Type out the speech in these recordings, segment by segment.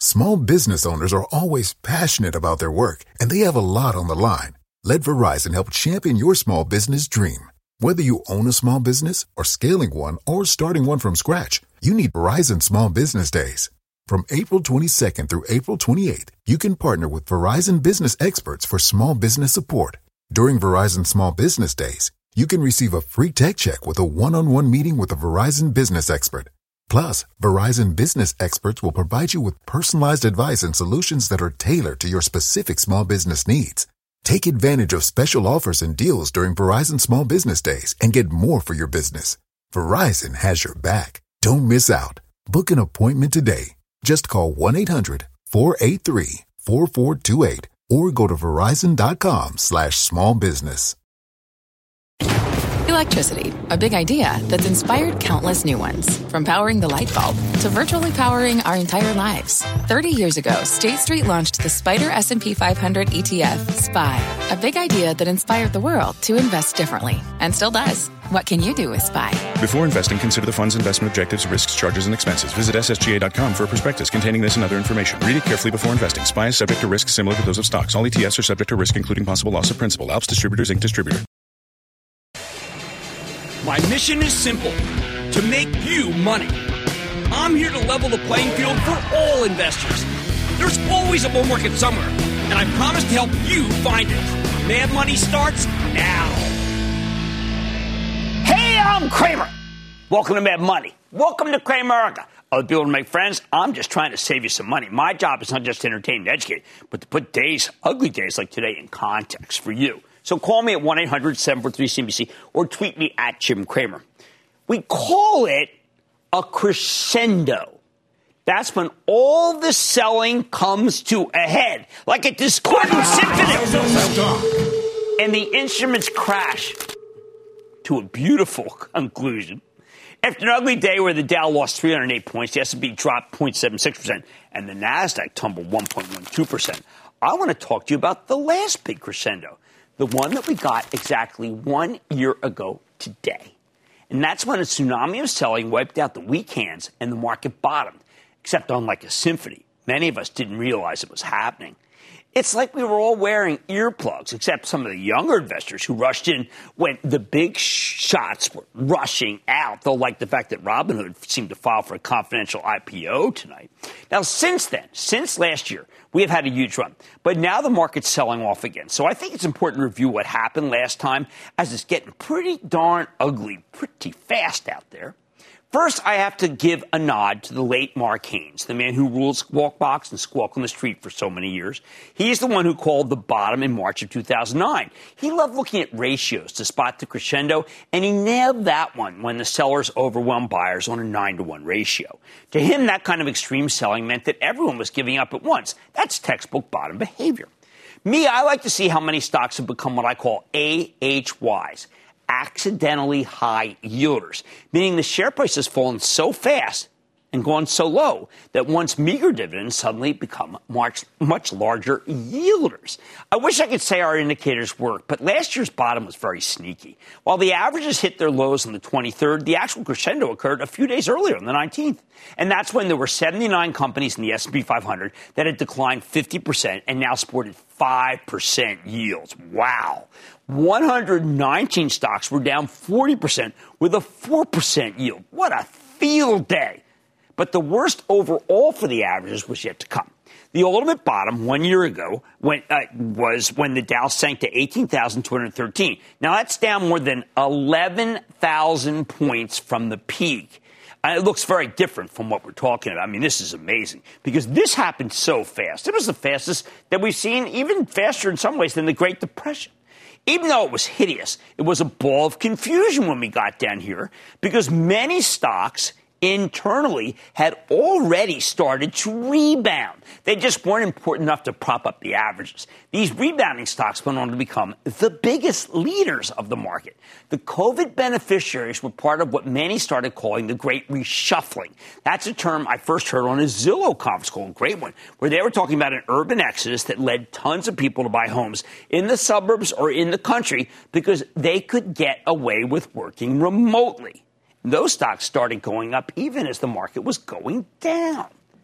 Small business owners are always passionate about their work, and they have a lot on the line. Let Verizon help champion your small business dream. Whether you own a small business or scaling one or starting one from scratch, you need Verizon Small Business Days. From April 22nd through April 28th, you can partner with Verizon business experts for small business support. During Verizon Small Business Days, you can receive a free tech check with a one-on-one meeting with a Verizon business expert. Plus, Verizon business experts will provide you with personalized advice and solutions that are tailored to your specific small business needs. Take advantage of special offers and deals during Verizon Small Business Days and get more for your business. Verizon has your back. Don't miss out. Book an appointment today. Just call 1-800-483-4428 or go to verizon.com/smallbusiness. Electricity, a big idea that's inspired countless new ones. From powering the light bulb to virtually powering our entire lives. 30 years ago, State Street launched the Spider S&P 500 ETF, SPY. A big idea that inspired the world to invest differently. And still does. What can you do with SPY? Before investing, consider the fund's investment objectives, risks, charges, and expenses. Visit ssga.com for a prospectus containing this and other information. Read it carefully before investing. SPY is subject to risks similar to those of stocks. All ETFs are subject to risk, including possible loss of principal. Alps Distributors, Inc. Distributor. My mission is simple, to make you money. I'm here to level the playing field for all investors. There's always a bull market somewhere, and I promise to help you find it. Mad Money starts now. Hey, I'm Kramer. Welcome to Mad Money. Welcome to Cramerica. Other people to make friends, I'm just trying to save you some money. My job is not just to entertain and educate, but to put days, ugly days like today, in context for you. So call me at 1-800-743-CNBC or tweet me at Jim Cramer. We call it a crescendo. That's when all the selling comes to a head, like a discordant symphony. And the instruments crash to a beautiful conclusion. After an ugly day where the Dow lost 308 points, the S&P dropped 0.76%, and the Nasdaq tumbled 1.12%, I want to talk to you about the last big crescendo. The one that we got exactly 1 year ago today. And that's when a tsunami of selling wiped out the weak hands and the market bottomed. Except unlike a symphony, many of us didn't realize it was happening. It's like we were all wearing earplugs, except some of the younger investors who rushed in when the big shots were rushing out. They'll like the fact that Robinhood seemed to file for a confidential IPO tonight. Now, since then, since last year, we have had a huge run. But now the market's selling off again. So I think it's important to review what happened last time, as it's getting pretty darn ugly pretty fast out there. First, I have to give a nod to the late Mark Haynes, the man who ruled Squawk Box and Squawk on the Street for so many years. He's the one who called the bottom in March of 2009. He loved looking at ratios to spot the crescendo, and he nailed that one when the sellers overwhelmed buyers on a 9-to-1 ratio. To him, that kind of extreme selling meant that everyone was giving up at once. That's textbook bottom behavior. Me, I like to see how many stocks have become what I call AHYs. Accidentally high yielders, meaning the share price has fallen so fast and gone so low that once meager dividends suddenly become much larger yielders. I wish I could say our indicators work, but last year's bottom was very sneaky. While the averages hit their lows on the 23rd, the actual crescendo occurred a few days earlier on the 19th. And that's when there were 79 companies in the S&P 500 that had declined 50% and now sported 5% yields. Wow. 119 stocks were down 40% with a 4% yield. What a field day. But the worst overall for the averages was yet to come. The ultimate bottom 1 year ago was when the Dow sank to 18,213. Now, that's down more than 11,000 points from the peak. It looks very different from what we're talking about. I mean, this is amazing because this happened so fast. It was the fastest that we've seen, even faster in some ways than the Great Depression. Even though it was hideous, it was a ball of confusion when we got down here because many stocks internally had already started to rebound. They just weren't important enough to prop up the averages. These rebounding stocks went on to become the biggest leaders of the market. The COVID beneficiaries were part of what many started calling the Great Reshuffling. That's a term I first heard on a Zillow conference call, a great one, where they were talking about an urban exodus that led tons of people to buy homes in the suburbs or in the country because they could get away with working remotely. Those stocks started going up even as the market was going down.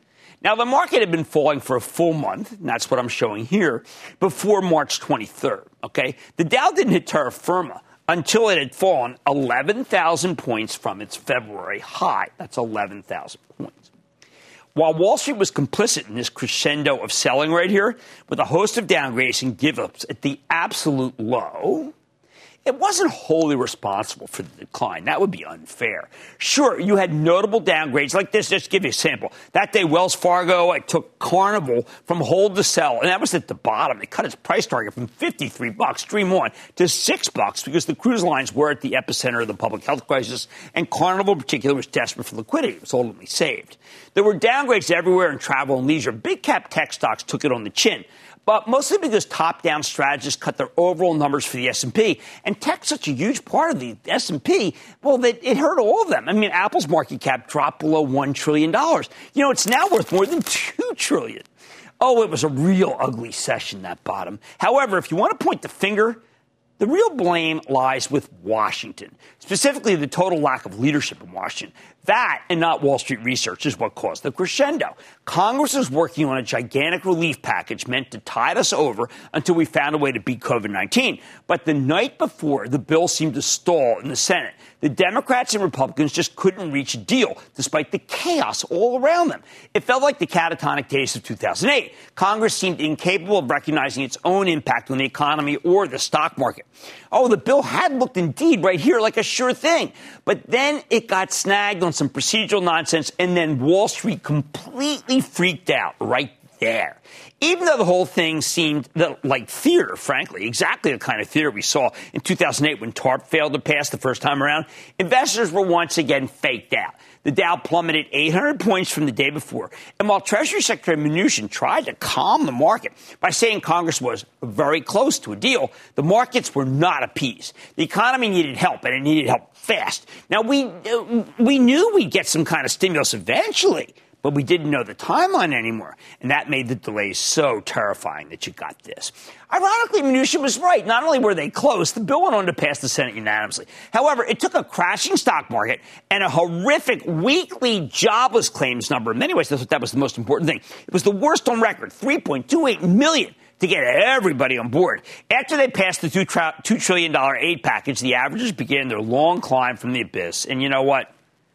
Now, the market had been falling for a full month, and that's what I'm showing here, before March 23rd, okay? The Dow didn't hit terra firma until it had fallen 11,000 points from its February high. That's 11,000 points. While Wall Street was complicit in this crescendo of selling right here, with a host of downgrades and give-ups at the absolute low, it wasn't wholly responsible for the decline. That would be unfair. Sure, you had notable downgrades like this. Just to give you a sample. That day, Wells Fargo, it took Carnival from hold to sell, and that was at the bottom. They cut its price target from $53, Dream On, to $6 because the cruise lines were at the epicenter of the public health crisis, and Carnival in particular was desperate for liquidity. It was ultimately saved. There were downgrades everywhere in travel and leisure. Big cap tech stocks took it on the chin, but mostly because top-down strategists cut their overall numbers for the S&P. And tech's such a huge part of the S&P, well, that it hurt all of them. I mean, Apple's market cap dropped below $1 trillion. You know, it's now worth more than $2 trillion. Oh, it was a real ugly session, that bottom. However, if you want to point the finger, the real blame lies with Washington, specifically the total lack of leadership in Washington. That, and not Wall Street research, is what caused the crescendo. Congress is working on a gigantic relief package meant to tide us over until we found a way to beat COVID-19. But the night before, the bill seemed to stall in the Senate. The Democrats and Republicans just couldn't reach a deal, despite the chaos all around them. It felt like the catatonic days of 2008. Congress seemed incapable of recognizing its own impact on the economy or the stock market. Oh, the bill had looked indeed right here like a sure thing. But then it got snagged on some procedural nonsense, and then Wall Street completely freaked out right there. Even though the whole thing seemed like theater, frankly, exactly the kind of theater we saw in 2008 when TARP failed to pass the first time around, investors were once again faked out. The Dow plummeted 800 points from the day before. And while Treasury Secretary Mnuchin tried to calm the market by saying Congress was very close to a deal, the markets were not appeased. The economy needed help, and it needed help fast. Now, we knew we'd get some kind of stimulus eventually, but we didn't know the timeline anymore. And that made the delays so terrifying that you got this. Ironically, Mnuchin was right. Not only were they close, the bill went on to pass the Senate unanimously. However, it took a crashing stock market and a horrific weekly jobless claims number. In many ways, I thought that was the most important thing. It was the worst on record, 3.28 million, to get everybody on board. After they passed the $2 trillion aid package, the averages began their long climb from the abyss. And you know what?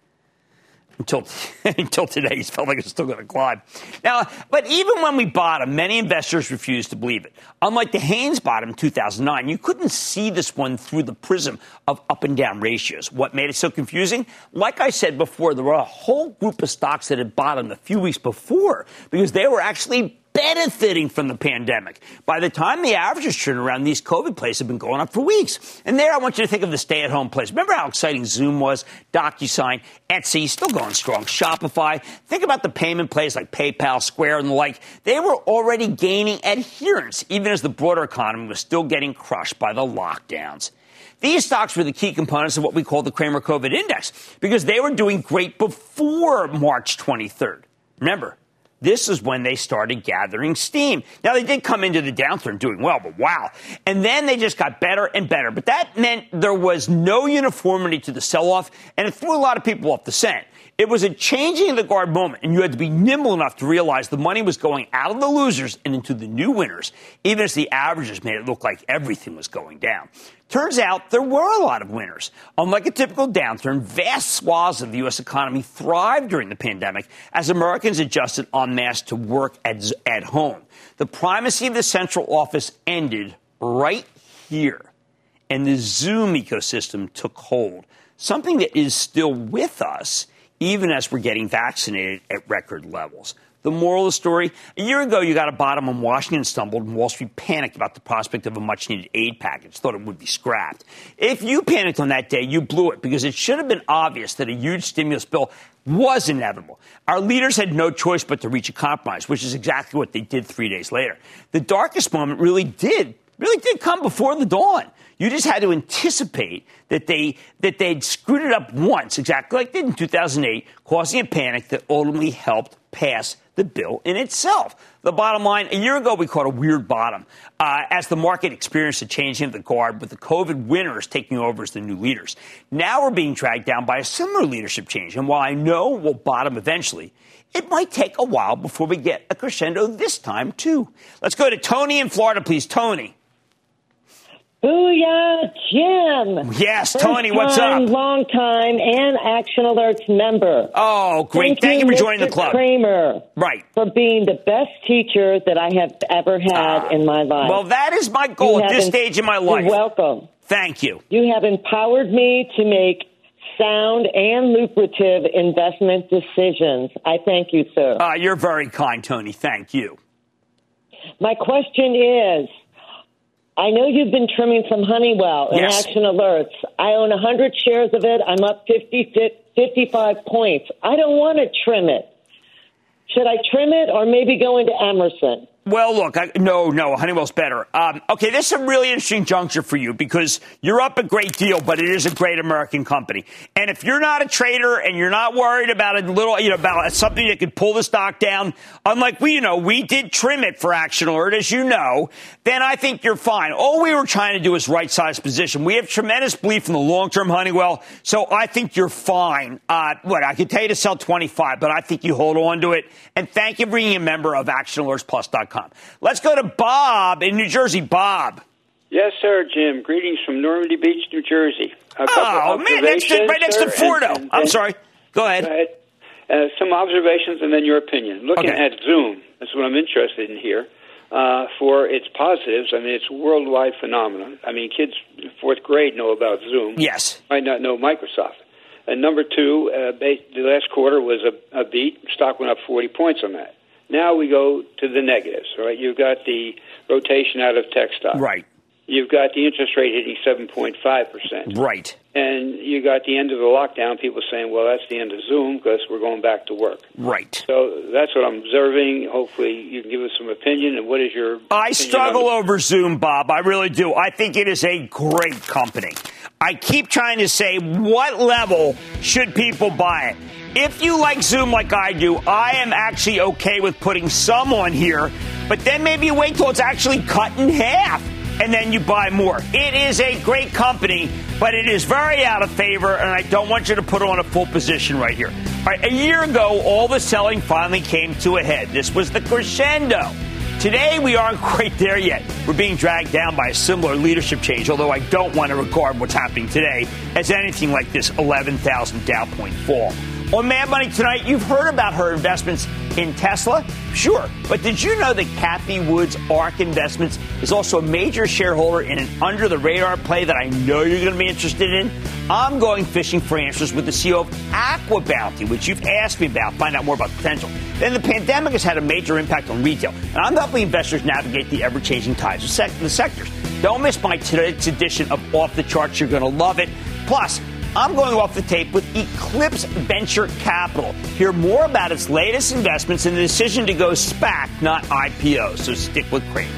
Until today, it felt like it's still going to climb. Now, but even when we bottomed, many investors refused to believe it. Unlike the Haynes bottom in 2009, you couldn't see this one through the prism of up and down ratios. What made it so confusing? Like I said before, there were a whole group of stocks that had bottomed a few weeks before because they were actually benefiting from the pandemic. By the time the averages turned around, these COVID plays have been going up for weeks. And there, I want you to think of the stay-at-home plays. Remember how exciting Zoom was? DocuSign, Etsy, still going strong. Shopify. Think about the payment plays like PayPal, Square, and the like. They were already gaining adherence, even as the broader economy was still getting crushed by the lockdowns. These stocks were the key components of what we call the Cramer COVID Index because they were doing great before March 23rd. Remember, this is when they started gathering steam. Now, they did come into the downturn doing well, but wow. And then they just got better and better. But that meant there was no uniformity to the sell-off, and it threw a lot of people off the scent. It was a changing of the guard moment, and you had to be nimble enough to realize the money was going out of the losers and into the new winners, even as the averages made it look like everything was going down. Turns out there were a lot of winners. Unlike a typical downturn, vast swaths of the U.S. economy thrived during the pandemic as Americans adjusted en masse to work at home. The primacy of the central office ended right here, and the Zoom ecosystem took hold, something that is still with us even as we're getting vaccinated at record levels. The moral of the story, a year ago, you got a bottom when Washington stumbled and Wall Street panicked about the prospect of a much-needed aid package, thought it would be scrapped. If you panicked on that day, you blew it because it should have been obvious that a huge stimulus bill was inevitable. Our leaders had no choice but to reach a compromise, which is exactly what they did 3 days later. The darkest moment really did come before the dawn. You just had to anticipate that they'd screwed it up once, exactly like they did in 2008, causing a panic that ultimately helped pass the bill in itself. The bottom line, a year ago, we caught a weird bottom as the market experienced a changing of the guard with the COVID winners taking over as the new leaders. Now we're being dragged down by a similar leadership change. And while I know we'll bottom eventually, it might take a while before we get a crescendo this time, too. Let's go to Tony in Florida, please. Tony. Booyah, Jim. Yes, Tony, what's up? Long time, and Action Alerts member. Oh, great. Thank you for joining the club. Kramer. Right. For being the best teacher that I have ever had in my life. Well, that is my goal at this stage in my life. You're welcome. Thank you. You have empowered me to make sound and lucrative investment decisions. I thank you, sir. You're very kind, Tony. Thank you. My question is, I know you've been trimming some Honeywell and Action Alerts. I own 100 shares of it. I'm up 55 points. I don't want to trim it. Should I trim it or maybe go into Emerson? Well, look, no, Honeywell's better. Okay, this is a really interesting juncture for you because you're up a great deal, but it is a great American company. And if you're not a trader and you're not worried about a little, about something that could pull the stock down, unlike we did trim it for Action Alert, as you know, then I think you're fine. All we were trying to do is right-size position. We have tremendous belief in the long-term Honeywell, so I think you're fine. I could tell you to sell 25, but I think you hold on to it. And thank you for being a member of ActionAlertsPlus.com. Let's go to Bob in New Jersey. Bob. Yes, sir, Jim. Greetings from Normandy Beach, New Jersey. Oh, man, that's right next to Fordo. I'm sorry. Go ahead. Some observations and then your opinion. Looking at Zoom, that's what I'm interested in here, for its positives. I mean, it's a worldwide phenomenon. I mean, kids in fourth grade know about Zoom. Yes. Might not know Microsoft. And number two, the last quarter was a beat. Stock went up 40 points on that. Now we go to the negatives, right? You've got the rotation out of tech stock. Right. You've got the interest rate hitting 7.5%. Right. And you got the end of the lockdown, people saying, well, that's the end of Zoom because we're going back to work. Right. So that's what I'm observing. Hopefully you can give us some opinion. And what is your I struggle over Zoom, Bob. I really do. I think it is a great company. I keep trying to say, what level should people buy it? If you like Zoom like I do, I am actually okay with putting some on here, but then maybe you wait till it's actually cut in half, and then you buy more. It is a great company, but it is very out of favor, and I don't want you to put on a full position right here. All right, a year ago, all the selling finally came to a head. This was the crescendo. Today, we aren't quite there yet. We're being dragged down by a similar leadership change, although I don't want to regard what's happening today as anything like this 11,000 Dow point fall. On Mad Money tonight, you've heard about her investments in Tesla. Sure. But did you know that Kathy Wood's ARK Investments is also a major shareholder in an under-the-radar play that I know you're going to be interested in? I'm going fishing for answers with the CEO of AquaBounty, which you've asked me about. Find out more about the potential. Then the pandemic has had a major impact on retail, and I'm helping investors navigate the ever-changing tides of the sectors. Don't miss my tonight's edition of Off the Charts. You're going to love it. Plus, I'm going off the tape with Eclipse Venture Capital. Hear more about its latest investments and the decision to go SPAC, not IPO. So stick with Cramer.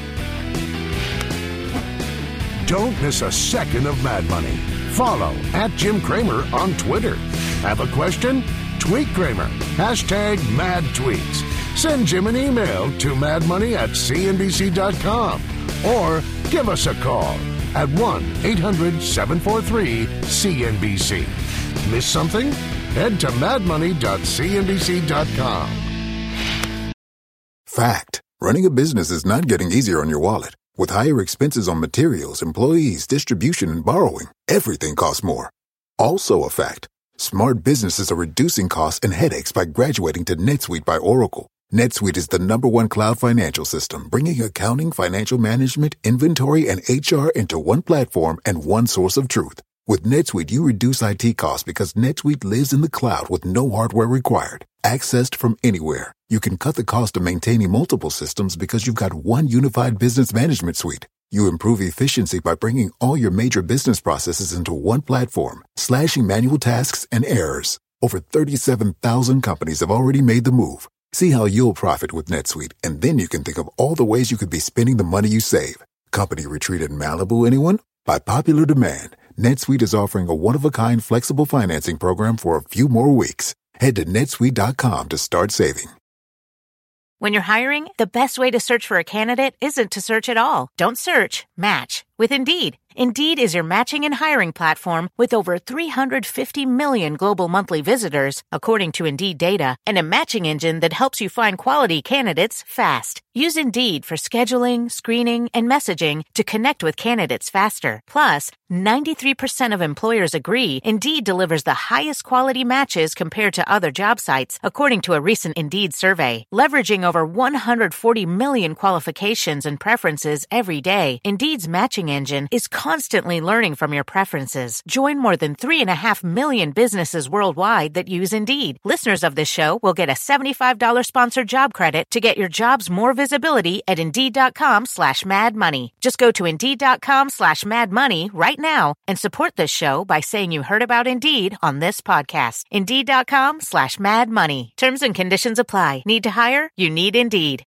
Don't miss a second of Mad Money. Follow @Jim Cramer on Twitter. Have a question? Tweet Cramer. #MadTweets. Send Jim an email to madmoney@cnbc.com or give us a call at 1-800-743-CNBC. Miss something? Head to madmoney.cnbc.com. Fact. Running a business is not getting easier on your wallet. With higher expenses on materials, employees, distribution, and borrowing, everything costs more. Also a fact. Smart businesses are reducing costs and headaches by graduating to NetSuite by Oracle. NetSuite is the #1 cloud financial system, bringing accounting, financial management, inventory, and HR into one platform and one source of truth. With NetSuite, you reduce IT costs because NetSuite lives in the cloud with no hardware required. Accessed from anywhere, you can cut the cost of maintaining multiple systems because you've got one unified business management suite. You improve efficiency by bringing all your major business processes into one platform, slashing manual tasks and errors. Over 37,000 companies have already made the move. See how you'll profit with NetSuite, and then you can think of all the ways you could be spending the money you save. Company retreat in Malibu, anyone? By popular demand, NetSuite is offering a one-of-a-kind flexible financing program for a few more weeks. Head to netsuite.com to start saving. When you're hiring, the best way to search for a candidate isn't to search at all. Don't search, match with Indeed. Indeed is your matching and hiring platform with over 350 million global monthly visitors, according to Indeed data, and a matching engine that helps you find quality candidates fast. Use Indeed for scheduling, screening, and messaging to connect with candidates faster. Plus, 93% of employers agree Indeed delivers the highest quality matches compared to other job sites, according to a recent Indeed survey. Leveraging over 140 million qualifications and preferences every day, Indeed's matching engine is constantly learning from your preferences. Join more than 3.5 million businesses worldwide that use Indeed. Listeners of this show will get a $75 sponsored job credit to get your jobs more visibility at Indeed.com/madmoney. Just go to Indeed.com/madmoney right now and support this show by saying you heard about Indeed on this podcast. Indeed.com/madmoney. Terms and conditions apply. Need to hire? You need Indeed.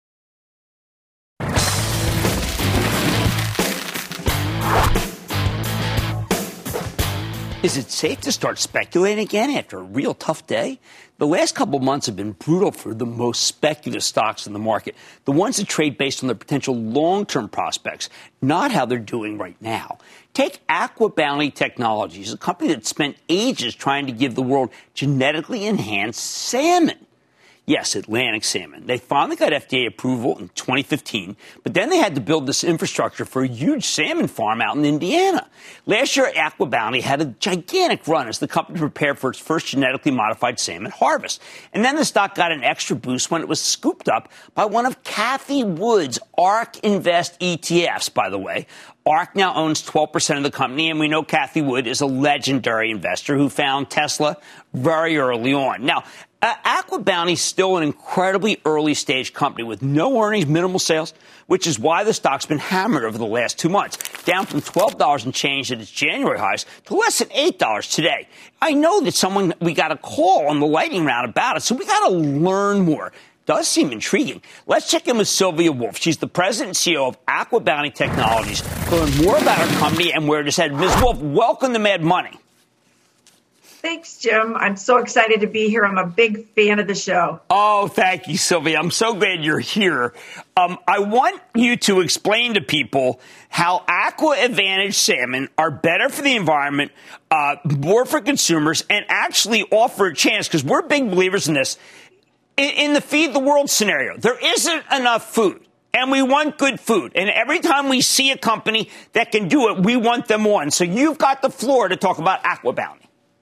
Is it safe to start speculating again after a real tough day? The last couple of months have been brutal for the most speculative stocks in the market, the ones that trade based on their potential long-term prospects, not how they're doing right now. Take AquaBounty Technologies, a company that spent ages trying to give the world genetically enhanced salmon. Yes, Atlantic salmon. They finally got FDA approval in 2015, but then they had to build this infrastructure for a huge salmon farm out in Indiana. Last year, AquaBounty had a gigantic run as the company prepared for its first genetically modified salmon harvest. And then the stock got an extra boost when it was scooped up by one of Cathie Wood's ARK Invest ETFs, by the way. ARK now owns 12% of the company, and we know Cathie Wood is a legendary investor who found Tesla very early on. Now, AquaBounty is still an incredibly early-stage company with no earnings, minimal sales, which is why the stock's been hammered over the last 2 months, down from $12 and change at its January highs to less than $8 today. I know that we got a call on the lightning round about it, so we got to learn more. Does seem intriguing. Let's check in with Sylvia Wolf. She's the president and CEO of AquaBounty Technologies to learn more about her company and where it is headed. Ms. Wolf, welcome to Mad Money. Thanks, Jim. I'm so excited to be here. I'm a big fan of the show. Oh, thank you, Sylvia. I'm so glad you're here. I want you to explain to people how Aqua Advantage salmon are better for the environment, more for consumers, and actually offer a chance, because we're big believers in this, in the feed the world scenario. There isn't enough food. And we want good food. And every time we see a company that can do it, we want them on. So you've got the floor to talk about AquaBounty.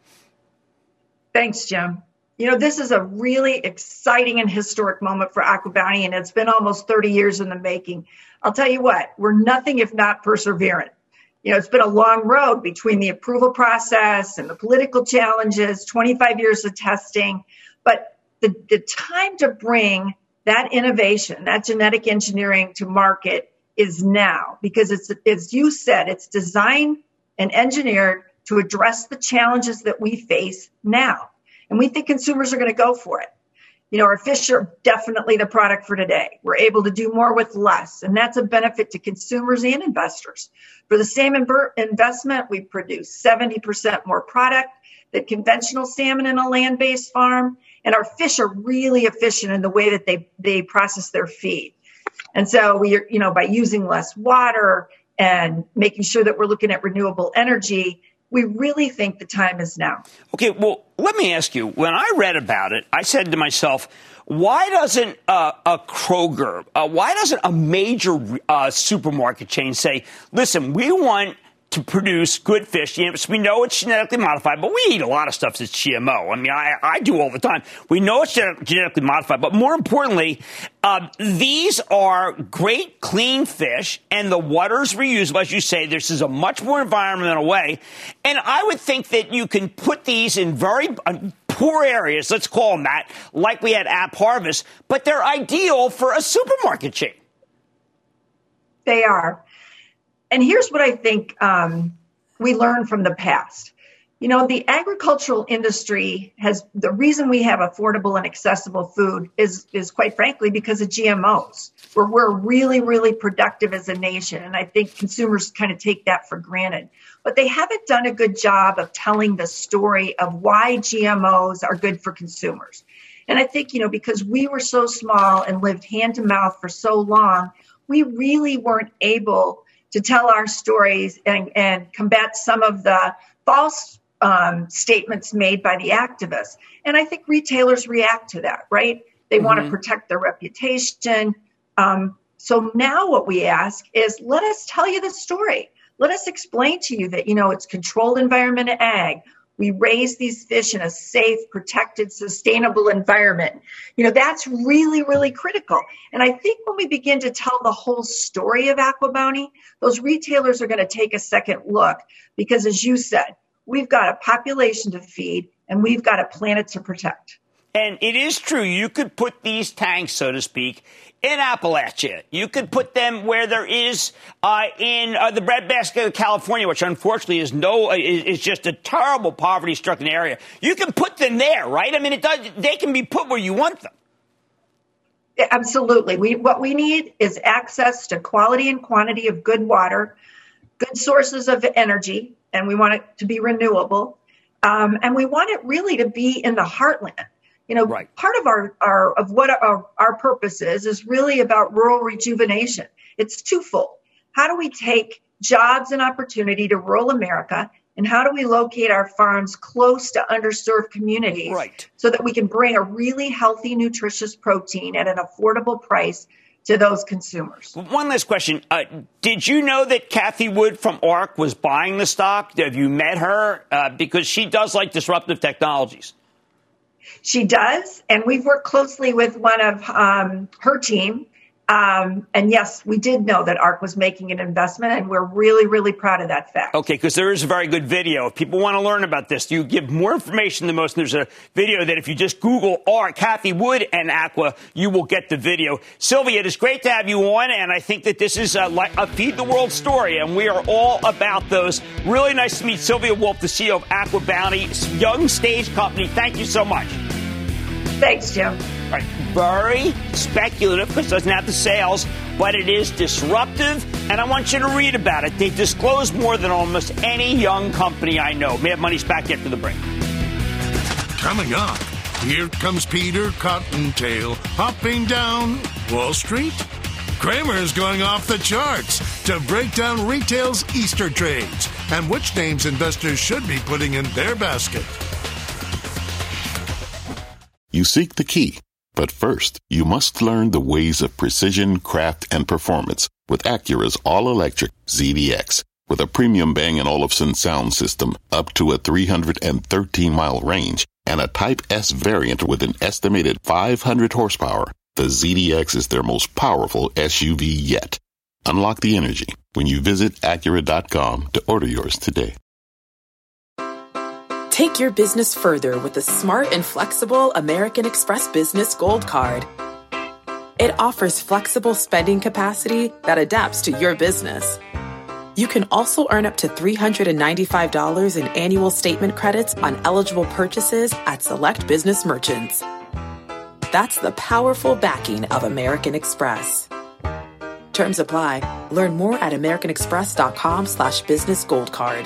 Thanks, Jim. You know, this is a really exciting and historic moment for AquaBounty, and it's been almost 30 years in the making. I'll tell you what, we're nothing if not perseverant. You know, it's been a long road between the approval process and the political challenges, 25 years of testing. But the time to bring that innovation, that genetic engineering to market is now, because it's, as you said, it's designed and engineered to address the challenges that we face now. And we think consumers are going to go for it. You know, our fish are definitely the product for today. We're able to do more with less, and that's a benefit to consumers and investors. For the same investment, we produce 70% more product than conventional salmon in a land-based farm, and our fish are really efficient in the way that they process their feed. And so we are, you know, by using less water and making sure that we're looking at renewable energy, we really think the time is now. Okay, well, let me ask you, when I read about it, I said to myself, why doesn't a Kroger, why doesn't a major supermarket chain say, listen, we want to produce good fish? Yes, we know it's genetically modified, but we eat a lot of stuff that's GMO. I mean, I do all the time. We know it's genetically modified, but more importantly, these are great, clean fish, and the water's reusable. As you say, this is a much more environmental way. And I would think that you can put these in very poor areas, let's call them that, like we had App Harvest, but they're ideal for a supermarket chain. They are. And here's what I think we learned from the past. You know, the agricultural industry the reason we have affordable and accessible food is quite frankly because of GMOs, where we're really, really productive as a nation. And I think consumers kind of take that for granted. But they haven't done a good job of telling the story of why GMOs are good for consumers. And I think, because we were so small and lived hand to mouth for so long, we really weren't able to tell our stories and combat some of the false statements made by the activists. And I think retailers react to that, right? They want to protect their reputation. So now what we ask is, let us tell you the story. Let us explain to you that, it's controlled environment ag. We raise these fish in a safe, protected, sustainable environment. That's really, really critical. And I think when we begin to tell the whole story of AquaBounty, those retailers are going to take a second look because, as you said, we've got a population to feed and we've got a planet to protect. And it is true. You could put these tanks, so to speak, in Appalachia. You could put them where there is in the breadbasket of California, which unfortunately is just a terrible poverty-stricken area. You can put them there, right? I mean, they can be put where you want them. Yeah, absolutely. What we need is access to quality and quantity of good water, good sources of energy, and we want it to be renewable, and we want it really to be in the heartland. Right. Part of our purpose is really about rural rejuvenation. It's twofold. How do we take jobs and opportunity to rural America, and how do we locate our farms close to underserved communities so that we can bring a really healthy, nutritious protein at an affordable price to those consumers? One last question. Did you know that Cathie Wood from ARC was buying the stock? Have you met her? Because she does like disruptive technologies. She does, and we've worked closely with one of her team. And yes, we did know that ARC was making an investment, and we're really, really proud of that fact. Okay, because there is a very good video. If people want to learn about this, you give more information than most. There's a video that if you just Google ARC, Cathie Wood and Aqua, you will get the video. Sylvia, it is great to have you on, and I think that this is like a Feed the World story, and we are all about those. Really nice to meet Sylvia Wolf, the CEO of AquaBounty, young stage company. Thank you so much. Thanks, Jim. Right. Very speculative because it doesn't have the sales, but it is disruptive, and I want you to read about it. They disclose more than almost any young company I know. Mad Money's back after the break. Coming up, here comes Peter Cottontail hopping down Wall Street. Cramer's going off the charts to break down retail's Easter trades and which names investors should be putting in their basket. You seek the key, but first, you must learn the ways of precision, craft, and performance with Acura's all-electric ZDX. With a premium Bang & Olufsen sound system up to a 313-mile range and a Type S variant with an estimated 500 horsepower, the ZDX is their most powerful SUV yet. Unlock the energy when you visit Acura.com to order yours today. Take your business further with the smart and flexible American Express Business Gold Card. It offers flexible spending capacity that adapts to your business. You can also earn up to $395 in annual statement credits on eligible purchases at select business merchants. That's the powerful backing of American Express. Terms apply. Learn more at americanexpress.com/business gold card.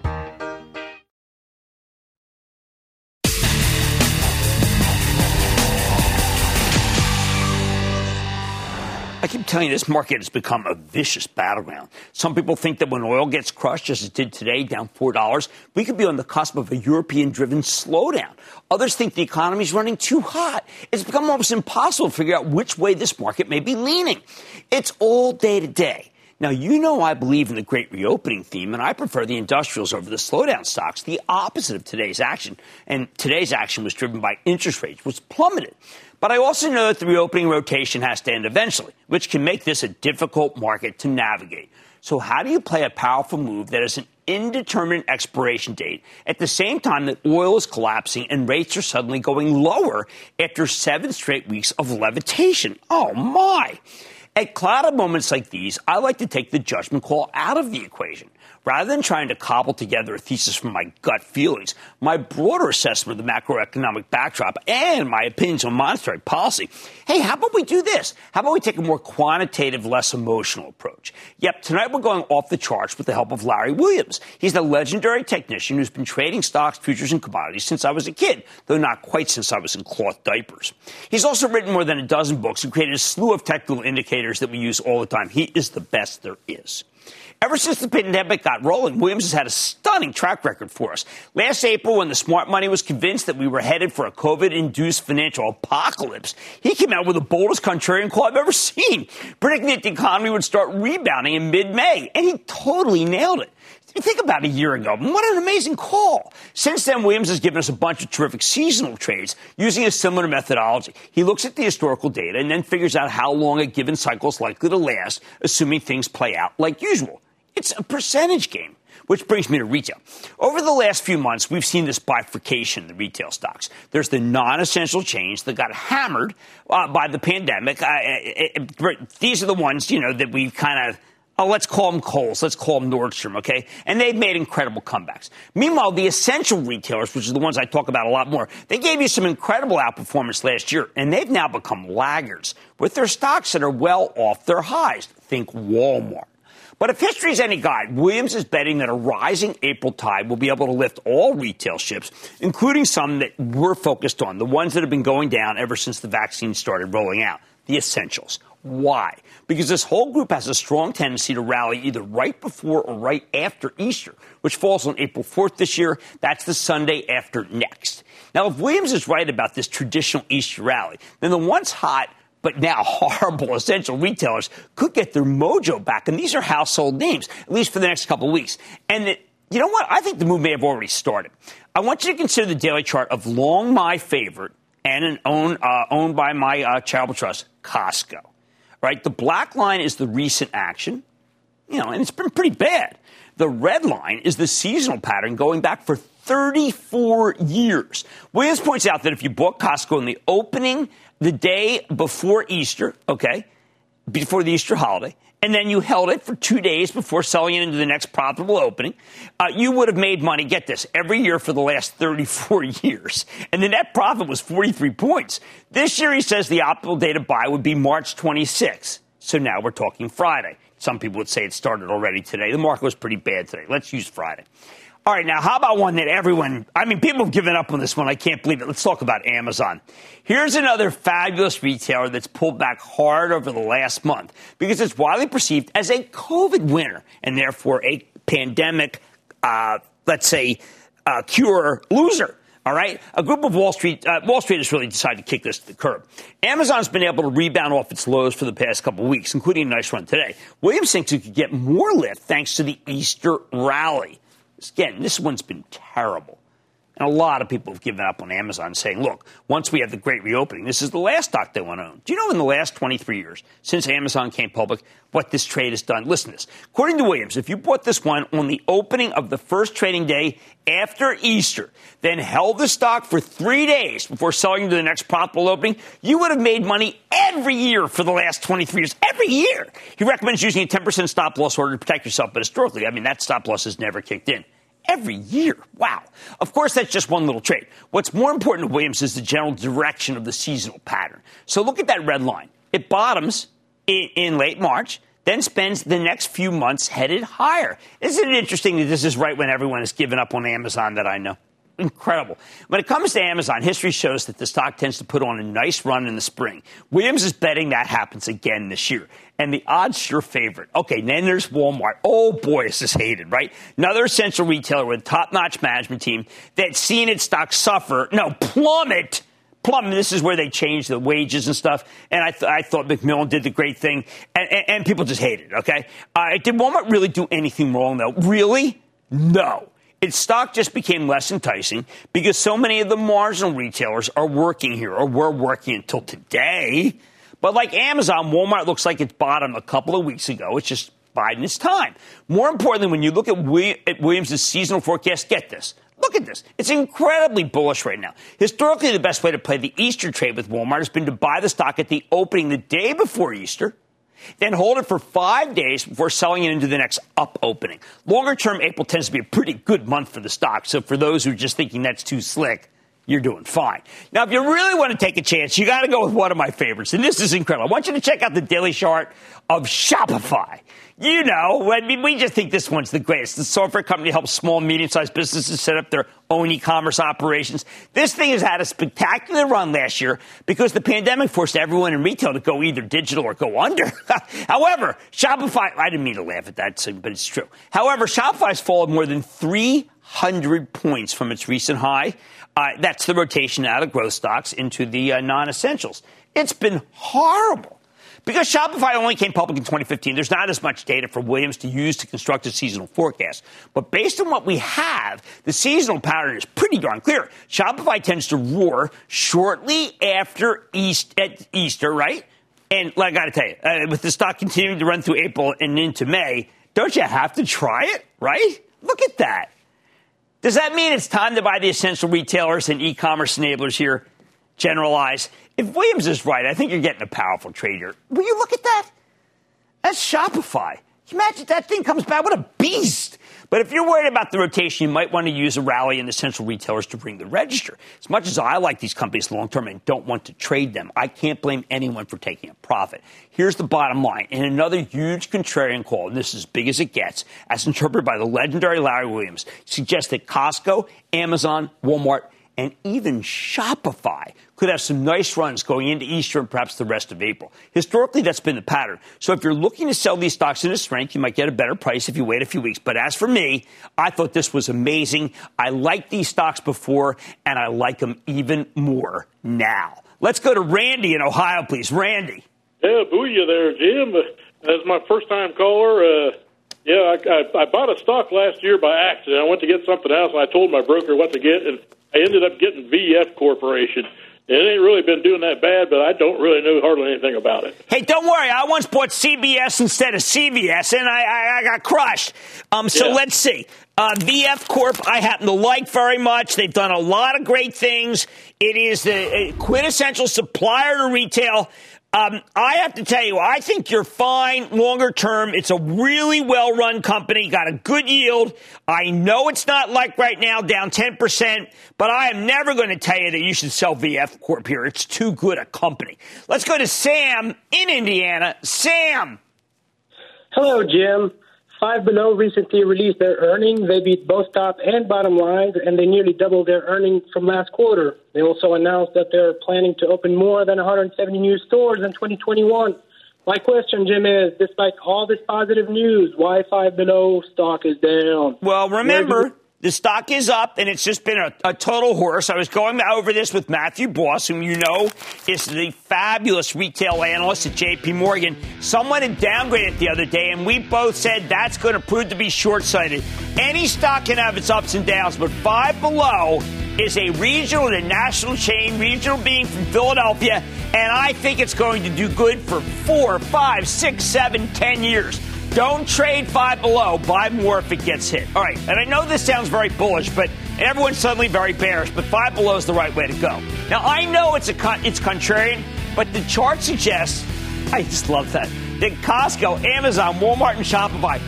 I keep telling you, this market has become a vicious battleground. Some people think that when oil gets crushed, as it did today, down $4, we could be on the cusp of a European-driven slowdown. Others think the economy is running too hot. It's become almost impossible to figure out which way this market may be leaning. It's all day to day. Now, I believe in the great reopening theme, and I prefer the industrials over the slowdown stocks, the opposite of today's action. And today's action was driven by interest rates, which plummeted. But I also know that the reopening rotation has to end eventually, which can make this a difficult market to navigate. So how do you play a powerful move that has an indeterminate expiration date at the same time that oil is collapsing and rates are suddenly going lower after 7 straight weeks of levitation? Oh, my. At clouded moments like these, I like to take the judgment call out of the equation. Rather than trying to cobble together a thesis from my gut feelings, my broader assessment of the macroeconomic backdrop, and my opinions on monetary policy, hey, how about we do this? How about we take a more quantitative, less emotional approach? Yep, tonight we're going off the charts with the help of Larry Williams. He's the legendary technician who's been trading stocks, futures, and commodities since I was a kid, though not quite since I was in cloth diapers. He's also written more than a dozen books and created a slew of technical indicators that we use all the time. He is the best there is. Ever since the pandemic got rolling, Williams has had a stunning track record for us. Last April, when the smart money was convinced that we were headed for a COVID-induced financial apocalypse, he came out with the boldest contrarian call I've ever seen, predicting that the economy would start rebounding in mid-May. And he totally nailed it. Think about a year ago. What an amazing call. Since then, Williams has given us a bunch of terrific seasonal trades using a similar methodology. He looks at the historical data and then figures out how long a given cycle is likely to last, assuming things play out like usual. It's a percentage game, which brings me to retail. Over the last few months, we've seen this bifurcation in the retail stocks. There's the non-essential chains that got hammered by the pandemic. These are the ones, that we've kind of, let's call them Kohl's, let's call them Nordstrom, okay? And they've made incredible comebacks. Meanwhile, the essential retailers, which are the ones I talk about a lot more, they gave you some incredible outperformance last year, and they've now become laggards with their stocks that are well off their highs. Think Walmart. But if history is any guide, Williams is betting that a rising April tide will be able to lift all retail ships, including some that we're focused on, the ones that have been going down ever since the vaccine started rolling out, the essentials. Why? Because this whole group has a strong tendency to rally either right before or right after Easter, which falls on April 4th this year. That's the Sunday after next. Now, if Williams is right about this traditional Easter rally, then the once hot but now horrible essential retailers could get their mojo back. And these are household names, at least for the next couple of weeks. And you know what? I think the move may have already started. I want you to consider the daily chart of long my favorite and owned by my charitable trust, Costco. Right? The black line is the recent action, and it's been pretty bad. The red line is the seasonal pattern going back for 34 years. Williams points out that if you bought Costco in the day before Easter, okay, before the Easter holiday, and then you held it for 2 days before selling it into the next profitable opening, you would have made money, get this, every year for the last 34 years. And the net profit was 43 points. This year, he says the optimal day to buy would be March 26. So now we're talking Friday. Some people would say it started already today. The market was pretty bad today. Let's use Friday. All right, now, how about one that people have given up on this one. I can't believe it. Let's talk about Amazon. Here's another fabulous retailer that's pulled back hard over the last month because it's widely perceived as a COVID winner and therefore a pandemic, cure loser. All right. A group of Wall Street has really decided to kick this to the curb. Amazon's been able to rebound off its lows for the past couple of weeks, including a nice run today. Williams thinks it could get more lift thanks to the Easter rally. Again, this one's been terrible. And a lot of people have given up on Amazon saying, look, once we have the great reopening, this is the last stock they want to own. Do you know in the last 23 years, since Amazon came public, what this trade has done? Listen to this. According to Williams, if you bought this one on the opening of the first trading day after Easter, then held the stock for 3 days before selling to the next profitable opening, you would have made money every year for the last 23 years. Every year. He recommends using a 10% stop loss order to protect yourself. But historically, that stop loss has never kicked in. Every year. Wow. Of course, that's just one little trade. What's more important to Williams is the general direction of the seasonal pattern. So look at that red line. It bottoms in late March, then spends the next few months headed higher. Isn't it interesting that this is right when everyone has given up on Amazon that I know? Incredible. When it comes to Amazon, history shows that the stock tends to put on a nice run in the spring. Williams is betting that happens again this year. And the odds sure favor it. Okay, then there's Walmart. Oh, boy, this is hated, right? Another essential retailer with a top-notch management team that's seen its stock plummet. This is where they change the wages and stuff. And I thought McMillan did the great thing. And people just hate it, okay? Did Walmart really do anything wrong, though? Really? No. Its stock just became less enticing because so many of the marginal retailers are working here or were working until today. But like Amazon, Walmart looks like it's bottomed a couple of weeks ago. It's just biding its time. More importantly, when you look at Williams' seasonal forecast, get this. Look at this. It's incredibly bullish right now. Historically, the best way to play the Easter trade with Walmart has been to buy the stock at the opening the day before Easter Then hold it for 5 days before selling it into the next up opening. Longer term, April tends to be a pretty good month for the stock. So for those who are just thinking that's too slick, you're doing fine. Now, if you really want to take a chance, you got to go with one of my favorites. And this is incredible. I want you to check out the daily chart of Shopify. You know, I mean, we just think this one's the greatest. The software company helps small and medium-sized businesses set up their own e-commerce operations. This thing has had a spectacular run last year because the pandemic forced everyone in retail to go either digital or go under. However, Shopify, I didn't mean to laugh at that, but it's true. However, Shopify's fallen more than 300 points from its recent high. That's the rotation out of growth stocks into the non-essentials. It's been horrible. Because Shopify only came public in 2015, there's not as much data for Williams to use to construct a seasonal forecast. But based on what we have, the seasonal pattern is pretty darn clear. Shopify tends to roar shortly after Easter, right? And I got to tell you, with the stock continuing to run through April and into May, don't you have to try it, right? Look at that. Does that mean it's time to buy the essential retailers and e-commerce enablers here? Generalize. If Williams is right, I think you're getting a powerful trade here. Will you look at that? That's Shopify. Can you imagine that thing comes back? What a beast. But if you're worried about the rotation, you might want to use a rally in essential retailers to bring the register. As much as I like these companies long-term and don't want to trade them, I can't blame anyone for taking a profit. Here's the bottom line. In another huge contrarian call, and this is as big as it gets, as interpreted by the legendary Larry Williams, suggests that Costco, Amazon, Walmart, and even Shopify could have some nice runs going into Easter and perhaps the rest of April. Historically, that's been the pattern. So if you're looking to sell these stocks into strength, you might get a better price if you wait a few weeks. But as for me, I thought this was amazing. I liked these stocks before, and I like them even more now. Let's go to Randy in Ohio, please. Randy. Yeah, booyah there, Jim. That's my first-time caller. I bought a stock last year by accident. I went to get something else, and I told my broker what to get, and I ended up getting VF Corporation. It ain't really been doing that bad, but I don't really know hardly anything about it. Hey, don't worry. I once bought CBS instead of CVS, and I got crushed. Let's see. VF Corp, I happen to like very much. They've done a lot of great things. It is the quintessential supplier to retail. I have to tell you, I think you're fine longer term. It's a really well-run company, got a good yield. I know it's not like right now, down 10%, but I am never going to tell you that you should sell VF Corp here. It's too good a company. Let's go to Sam in Indiana. Sam. Hello, Jim. Five Below recently released their earnings. They beat both top and bottom lines, and they nearly doubled their earnings from last quarter. They also announced that they're planning to open more than 170 new stores in 2021. My question, Jim, is, despite all this positive news, why Five Below stock is down? Well, remember, the stock is up, and it's just been a total horse. I was going over this with Matthew Boss, whom you know is the fabulous retail analyst at J.P. Morgan. Someone had downgraded it the other day, and we both said that's going to prove to be short-sighted. Any stock can have its ups and downs, but Five Below is a regional and a national chain, regional being from Philadelphia, and I think it's going to do good for 4, 5, 6, 7, 10 years. Don't trade Five Below. Buy more if it gets hit. All right, and I know this sounds very bullish, but everyone's suddenly very bearish, but Five Below is the right way to go. Now, I know it's contrarian, but the chart suggests, I just love that Costco, Amazon, Walmart, and Shopify,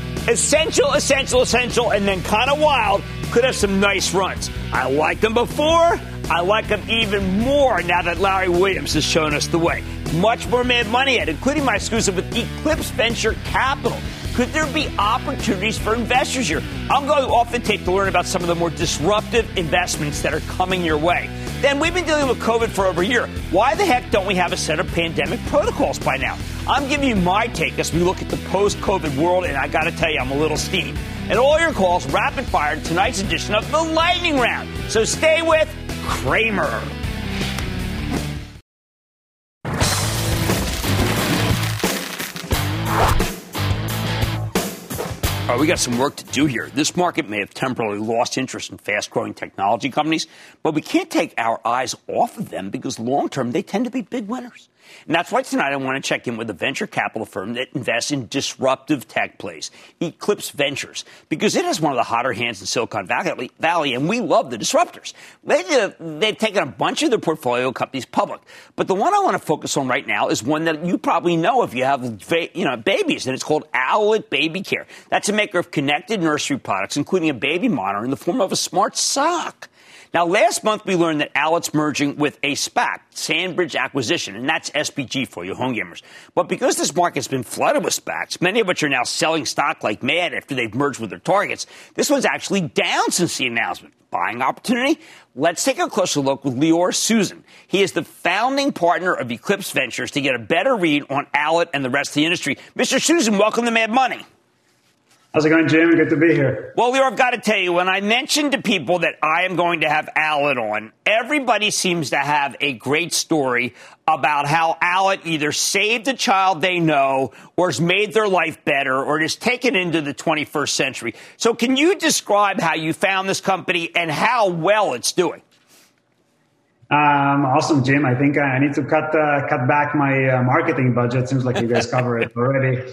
essential, and then kind of wild, could have some nice runs. I liked them before. I like them even more now that Larry Williams has shown us the way. Much more Mad Money at, including my exclusive with Eclipse Venture Capital. Could there be opportunities for investors here? I'll go off the tape to learn about some of the more disruptive investments that are coming your way. Then we've been dealing with COVID for over a year. Why the heck don't we have a set of pandemic protocols by now? I'm giving you my take as we look at the post-COVID world, and I got to tell you, I'm a little steamed. And all your calls rapid fire in tonight's edition of the Lightning Round. So stay with Cramer. All right, we got some work to do here. This market may have temporarily lost interest in fast-growing technology companies, but we can't take our eyes off of them because long-term they tend to be big winners. And that's why tonight I want to check in with a venture capital firm that invests in disruptive tech plays, Eclipse Ventures, because it has one of the hotter hands in Silicon Valley, and we love the disruptors. They've taken a bunch of their portfolio companies public. But the one I want to focus on right now is one that you probably know if you have babies, and it's called Owlet Baby Care. That's a maker of connected nursery products, including a baby monitor in the form of a smart sock. Now, last month, we learned that Owlet's merging with a SPAC, Sandbridge Acquisition, and that's SBG for you home gamers. But because this market's been flooded with SPACs, many of which are now selling stock like mad after they've merged with their targets, this one's actually down since the announcement. Buying opportunity? Let's take a closer look with Lior Susan. He is the founding partner of Eclipse Ventures to get a better read on Owlet and the rest of the industry. Mr. Susan, welcome to Mad Money. How's it going, Jim? Good to be here. Well, Lior, I've got to tell you, when I mentioned to people that I am going to have Owlet on, everybody seems to have a great story about how Owlet either saved a child they know or has made their life better or has taken into the 21st century. So can you describe how you found this company and how well it's doing? Awesome, Jim. I think I need to cut back my marketing budget. Seems like you guys cover it already.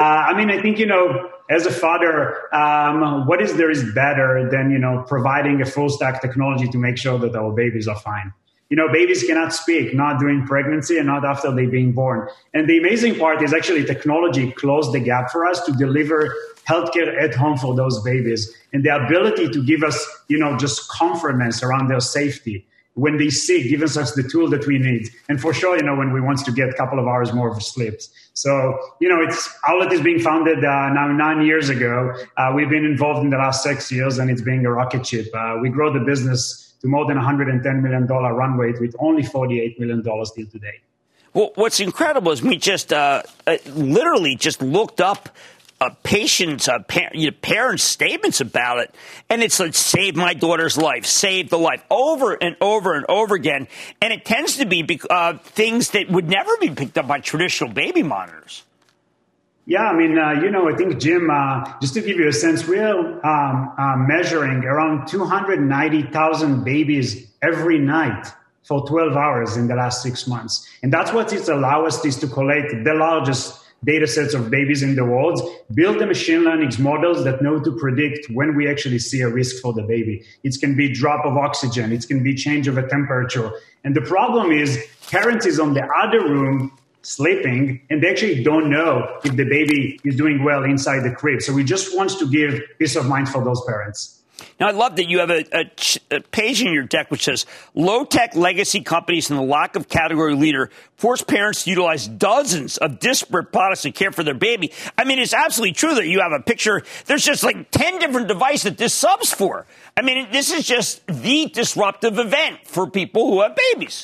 I think, as a father, what is better than, providing a full stack technology to make sure that our babies are fine. Babies cannot speak, not during pregnancy and not after they're being born. And the amazing part is actually technology closed the gap for us to deliver healthcare at home for those babies and the ability to give us, just confidence around their safety. When they sick, giving us the tool that we need. And for sure, when we want to get a couple of hours more of sleep. So, Owlet is being founded now 9 years ago. We've been involved in the last 6 years, and it's being a rocket ship. We grow the business to more than $110 million run rate with only $48 million till today. Well, what's incredible is we just literally just looked up parents' statements about it, and it's like, saved my daughter's life, saved the life, over and over and over again. And it tends to be things that would never be picked up by traditional baby monitors. Yeah, I think, Jim, just to give you a sense, we're measuring around 290,000 babies every night for 12 hours in the last 6 months. And that's what it's allowed us is to collect the largest data sets of babies in the world, build the machine learning models that know to predict when we actually see a risk for the baby. It can be drop of oxygen. It can be change of a temperature. And the problem is parents is on the other room sleeping, and they actually don't know if the baby is doing well inside the crib. So we just want to give peace of mind for those parents. Now, I love that you have a page in your deck which says low-tech legacy companies and the lack of category leader force parents to utilize dozens of disparate products to care for their baby. It's absolutely true that you have a picture. There's just like 10 different devices that this subs for. This is just the disruptive event for people who have babies.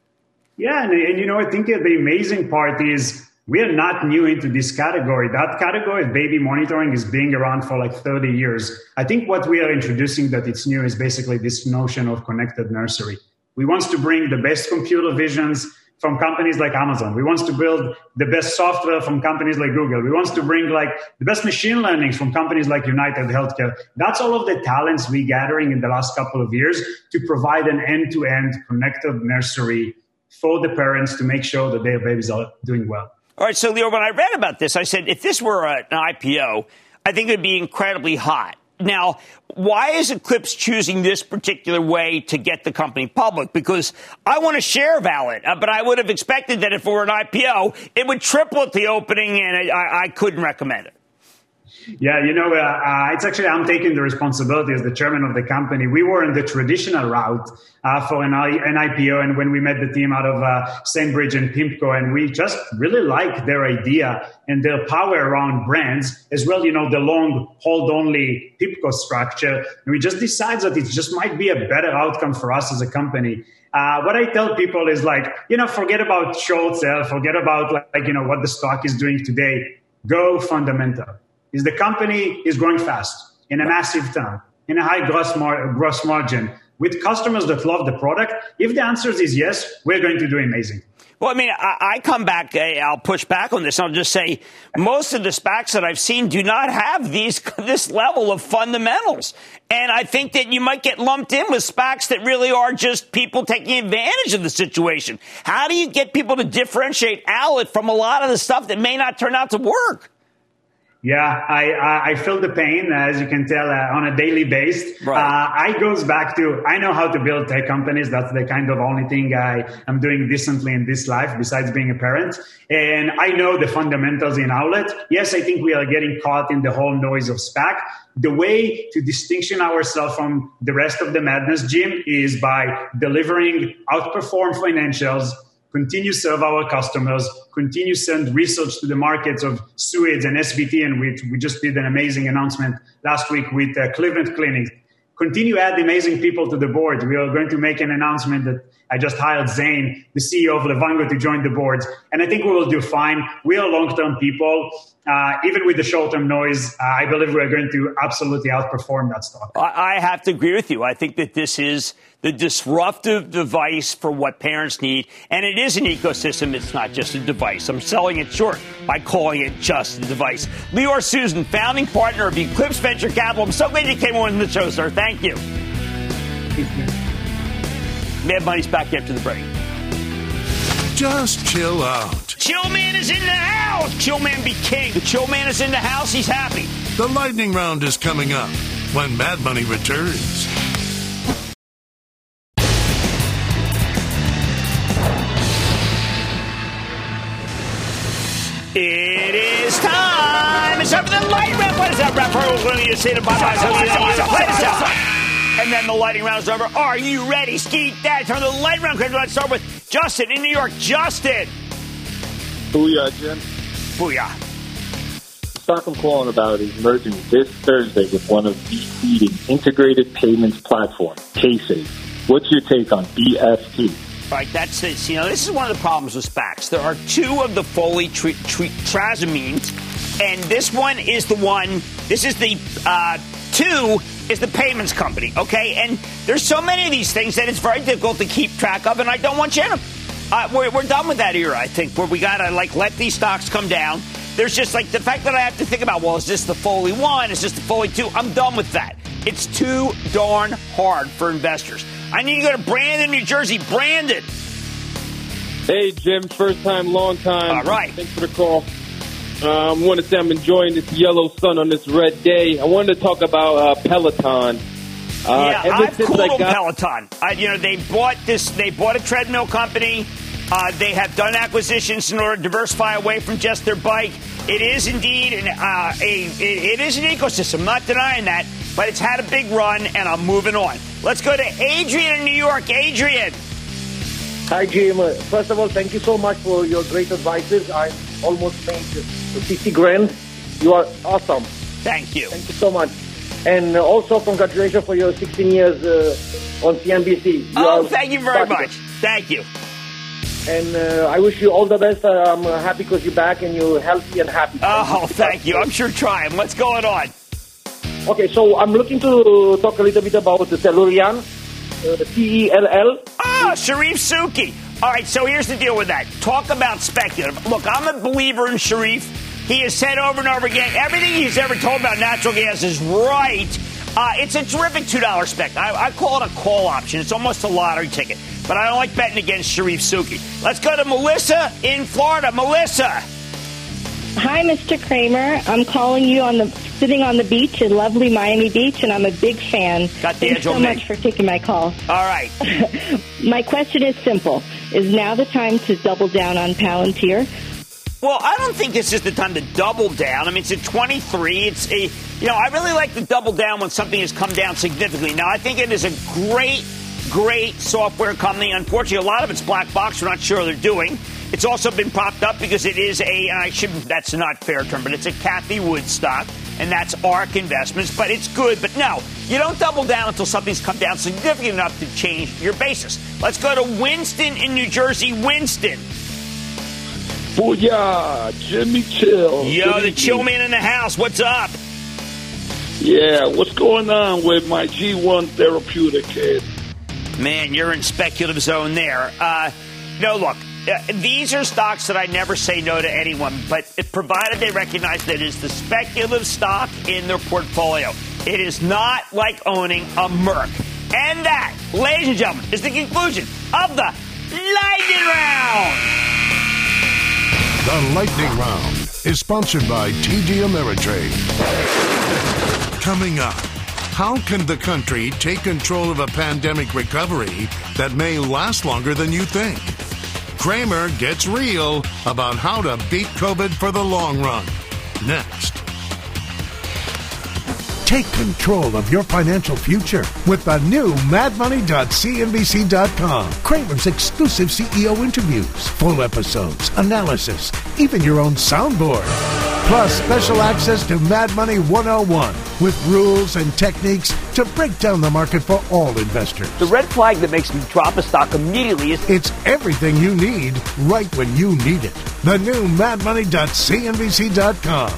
Yeah, and I think the amazing part is we are not new into this category. That category of baby monitoring is being around for like 30 years. I think what we are introducing that it's new is basically this notion of connected nursery. We want to bring the best computer visions from companies like Amazon. We want to build the best software from companies like Google. We want to bring like the best machine learning from companies like United Healthcare. That's all of the talents we're gathering in the last couple of years to provide an end-to-end connected nursery for the parents to make sure that their babies are doing well. All right, so, Lior, when I read about this, I said, if this were an IPO, I think it would be incredibly hot. Now, why is Eclipse choosing this particular way to get the company public? Because I want a share of Owlet, but I would have expected that if it were an IPO, it would triple at the opening, and I couldn't recommend it. Yeah, it's actually, I'm taking the responsibility as the chairman of the company. We were in the traditional route for an IPO, and when we met the team out of Sandbridge and PIMCO, and we just really like their idea and their power around brands, as well, the long hold-only PIMCO structure. And we just decided that it just might be a better outcome for us as a company. What I tell people is forget about short sale, forget about what the stock is doing today. Go fundamental. Is the company is growing fast in a massive TAM, in a high gross margin, with customers that love the product? If the answer is yes, we're going to do amazing. Well, I mean, I come back, I'll push back on this. I'll just say most of the SPACs that I've seen do not have this level of fundamentals. And I think that you might get lumped in with SPACs that really are just people taking advantage of the situation. How do you get people to differentiate out from a lot of the stuff that may not turn out to work? Yeah, I feel the pain, as you can tell, on a daily basis. Right. I goes back to, I know how to build tech companies. That's the kind of only thing I am doing decently in this life besides being a parent. And I know the fundamentals in Owlet. Yes, I think we are getting caught in the whole noise of SPAC. The way to distinction ourselves from the rest of the madness, Jim, is by delivering outperform financials, continue to serve our customers, continue to send research to the markets of Suez and SVT, and we just did an amazing announcement last week with Cleveland Clinic. Continue add amazing people to the board. We are going to make an announcement that I just hired Zane, the CEO of Livongo, to join the boards. And I think we will do fine. We are long-term people. Even with the short-term noise, I believe we're going to absolutely outperform that stock. I have to agree with you. I think that this is the disruptive device for what parents need. And it is an ecosystem. It's not just a device. I'm selling it short by calling it just a device. Lior Susan, founding partner of Eclipse Venture Capital. I'm so glad you came on the show, sir. Thank you. Mad Money's back after the break. Just chill out. Chill Man is in the house. Chill Man be king. The Chill Man is in the house. He's happy. The lightning round is coming up when Mad Money returns. It is time. It's time for the lightning round. What is that, rapper? We're going to say the bye-bye. And then the lightning round is over. Are you ready? Skeet that. Turn the lightning round. Let's start with Justin in New York. Justin. Booyah, Jim. Booyah. The stock I'm calling about is merging this Thursday with one of the leading integrated payments platforms, Paysafe. What's your take on BFT? Right, that's it. You know, this is one of the problems with SPACs. There are two of the Foley trazomines, and this one is the one. This is the two is the payments company. Okay, and there's so many of these things that it's very difficult to keep track of, and I don't want you to. We're done with that era, I think, where we gotta let these stocks come down. There's just the fact that I have to think about, well, is this the Foley 1? Is this the Foley 2? I'm done with that. It's too darn hard for investors. I need to go to Brandon, New Jersey. Brandon. Hey, Jim. First time, long time. All right. Thanks for the call. I want to say I'm enjoying this yellow sun on this red day. I wanted to talk about Peloton. I've cooled on Peloton. They bought a treadmill company. They have done acquisitions in order to diversify away from just their bike. It is indeed it is an ecosystem. I'm not denying that, but it's had a big run, and I'm moving on. Let's go to Adrian in New York. Adrian. Hi, Jim. First of all, thank you so much for your great advices. I almost made 50 grand. You are awesome. Thank you. Thank you so much. And also, congratulations for your 16 years on CNBC. Thank you very much. Thank you. And I wish you all the best. I'm happy because you're back and you're healthy and happy. Thank you. I'm sure trying. What's going on? Okay, so I'm looking to talk a little bit about the Tellurian, Tell. Sharif Suki. All right, so here's the deal with that. Talk about speculative. Look, I'm a believer in Sharif. He has said over and over again, everything he's ever told about natural gas is right. It's a terrific $2 spec. I call it a call option. It's almost a lottery ticket. But I don't like betting against Sharif Suki. Let's go to Melissa in Florida. Melissa. Hi, Mr. Kramer. I'm calling you sitting on the beach in lovely Miami Beach, and I'm a big fan. Thanks so much for taking my call. All right. My question is simple. Is now the time to double down on Palantir? Well, I don't think this is the time to double down. I mean, it's at 23. I really like to double down when something has come down significantly. Now, I think it is a great software company. Unfortunately, a lot of it's black box. We're not sure they're doing. It's also been propped up because it is that's not a fair term, but it's a Cathie Wood stock, and that's ARK Investments, but it's good. But no, you don't double down until something's come down significant enough to change your basis. Let's go to Winston in New Jersey. Winston. Booyah, Jimmy Chill. Yo, the Chill Man in the house. What's up? Yeah, what's going on with my G1 therapeutic kid? Man, you're in speculative zone there. No, look, these are stocks that I never say no to anyone, but provided they recognize that it is the speculative stock in their portfolio. It is not like owning a Merck. And that, ladies and gentlemen, is the conclusion of the Lightning Round. The Lightning Round is sponsored by TD Ameritrade. Coming up, how can the country take control of a pandemic recovery that may last longer than you think? Cramer gets real about how to beat COVID for the long run. Next. Take control of your financial future with the new madmoney.cnbc.com. Cramer's exclusive CEO interviews, full episodes, analysis, even your own soundboard. Plus special access to Mad Money 101 with rules and techniques to break down the market for all investors. The red flag that makes me drop a stock immediately is... It's everything you need right when you need it. The new madmoney.cnbc.com.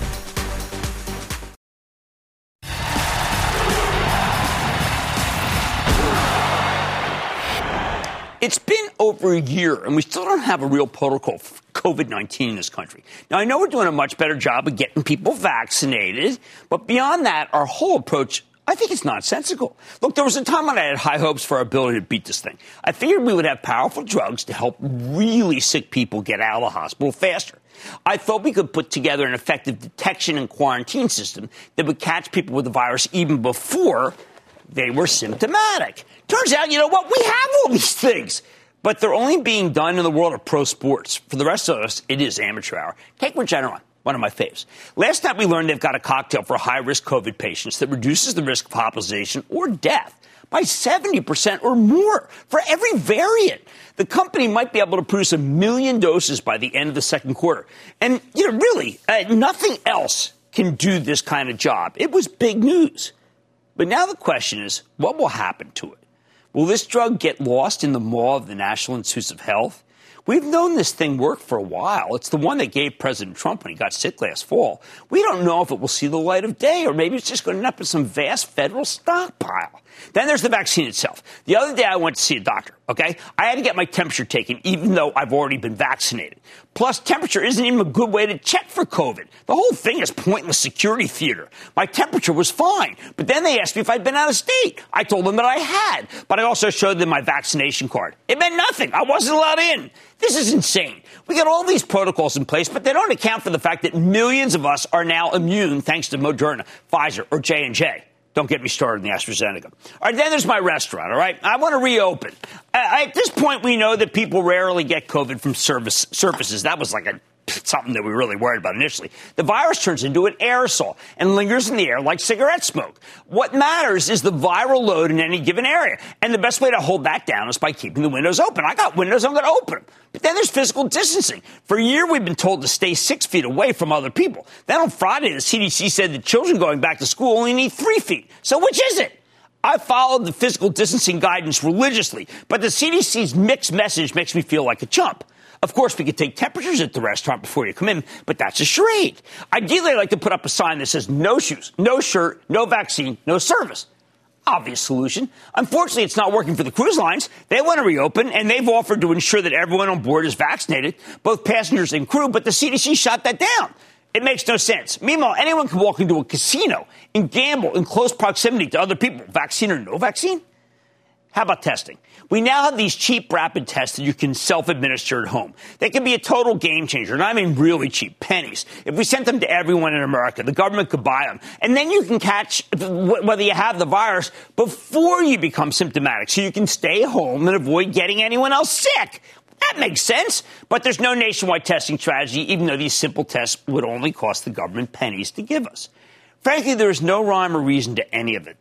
It's been over a year, and we still don't have a real protocol for COVID-19 in this country. Now, I know we're doing a much better job of getting people vaccinated, but beyond that, our whole approach, I think it's nonsensical. Look, there was a time when I had high hopes for our ability to beat this thing. I figured we would have powerful drugs to help really sick people get out of the hospital faster. I thought we could put together an effective detection and quarantine system that would catch people with the virus even before they were symptomatic. Turns out, you know what? We have all these things, but they're only being done in the world of pro sports. For the rest of us, it is amateur hour. Take Regeneron, one of my faves. Last night, we learned they've got a cocktail for high-risk COVID patients that reduces the risk of hospitalization or death by 70% or more for every variant. The company might be able to produce 1 million doses by the end of the second quarter. And, really, nothing else can do this kind of job. It was big news. But now the question is, what will happen to it? Will this drug get lost in the maw of the National Institutes of Health? We've known this thing worked for a while. It's the one that gave President Trump when he got sick last fall. We don't know if it will see the light of day, or maybe it's just going to end up in some vast federal stockpile. Then there's the vaccine itself. The other day I went to see a doctor, okay? I had to get my temperature taken even though I've already been vaccinated. Plus, temperature isn't even a good way to check for COVID. The whole thing is pointless security theater. My temperature was fine, but then they asked me if I'd been out of state. I told them that I had, but I also showed them my vaccination card. It meant nothing. I wasn't allowed in. This is insane. We got all these protocols in place, but they don't account for the fact that millions of us are now immune thanks to Moderna, Pfizer, or J&J. Don't get me started in the AstraZeneca. All right, then there's my restaurant, all right? I want to reopen. At this point, we know that people rarely get COVID from surfaces. That was like something that we were really worried about initially. The virus turns into an aerosol and lingers in the air like cigarette smoke. What matters is the viral load in any given area. And the best way to hold that down is by keeping the windows open. I got windows, I'm going to open them. But then there's physical distancing. For a year, we've been told to stay 6 feet away from other people. Then on Friday, the CDC said that children going back to school only need 3 feet. So which is it? I followed the physical distancing guidance religiously, but the CDC's mixed message makes me feel like a chump. Of course, we could take temperatures at the restaurant before you come in, but that's a charade. Ideally, I'd like to put up a sign that says no shoes, no shirt, no vaccine, no service. Obvious solution. Unfortunately, it's not working for the cruise lines. They want to reopen, and they've offered to ensure that everyone on board is vaccinated, both passengers and crew, but the CDC shot that down. It makes no sense. Meanwhile, anyone can walk into a casino and gamble in close proximity to other people, vaccine or no vaccine. How about testing? We now have these cheap rapid tests that you can self-administer at home. They can be a total game changer, and I mean really cheap, pennies. If we sent them to everyone in America, the government could buy them. And then you can catch whether you have the virus before you become symptomatic, so you can stay home and avoid getting anyone else sick. That makes sense. But there's no nationwide testing strategy, even though these simple tests would only cost the government pennies to give us. Frankly, there is no rhyme or reason to any of it.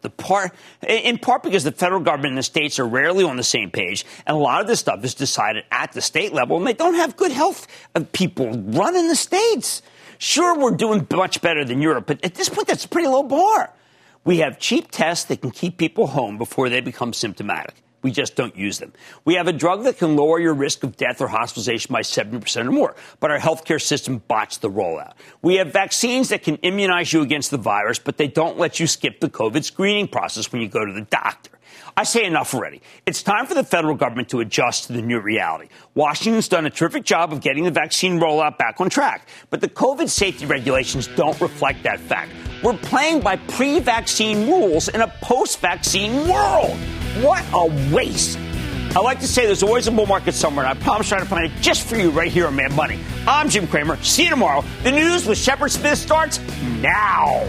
In part because the federal government and the states are rarely on the same page, and a lot of this stuff is decided at the state level, and they don't have good health people running the states. Sure, we're doing much better than Europe, but at this point, that's a pretty low bar. We have cheap tests that can keep people home before they become symptomatic. We just don't use them. We have a drug that can lower your risk of death or hospitalization by 70% or more, but our healthcare system botched the rollout. We have vaccines that can immunize you against the virus, but they don't let you skip the COVID screening process when you go to the doctor. I say enough already. It's time for the federal government to adjust to the new reality. Washington's done a terrific job of getting the vaccine rollout back on track, but the COVID safety regulations don't reflect that fact. We're playing by pre-vaccine rules in a post-vaccine world. What a waste. I like to say there's always a bull market somewhere, and I promise to try to find it just for you right here on Mad Money. I'm Jim Cramer. See you tomorrow. The news with Shepard Smith starts now.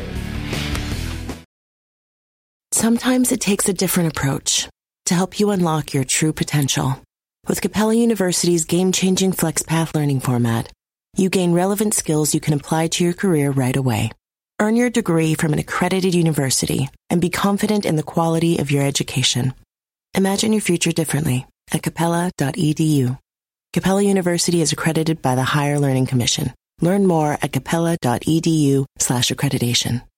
Sometimes it takes a different approach to help you unlock your true potential. With Capella University's game-changing FlexPath learning format, you gain relevant skills you can apply to your career right away. Earn your degree from an accredited university and be confident in the quality of your education. Imagine your future differently at capella.edu. Capella University is accredited by the Higher Learning Commission. Learn more at capella.edu/accreditation.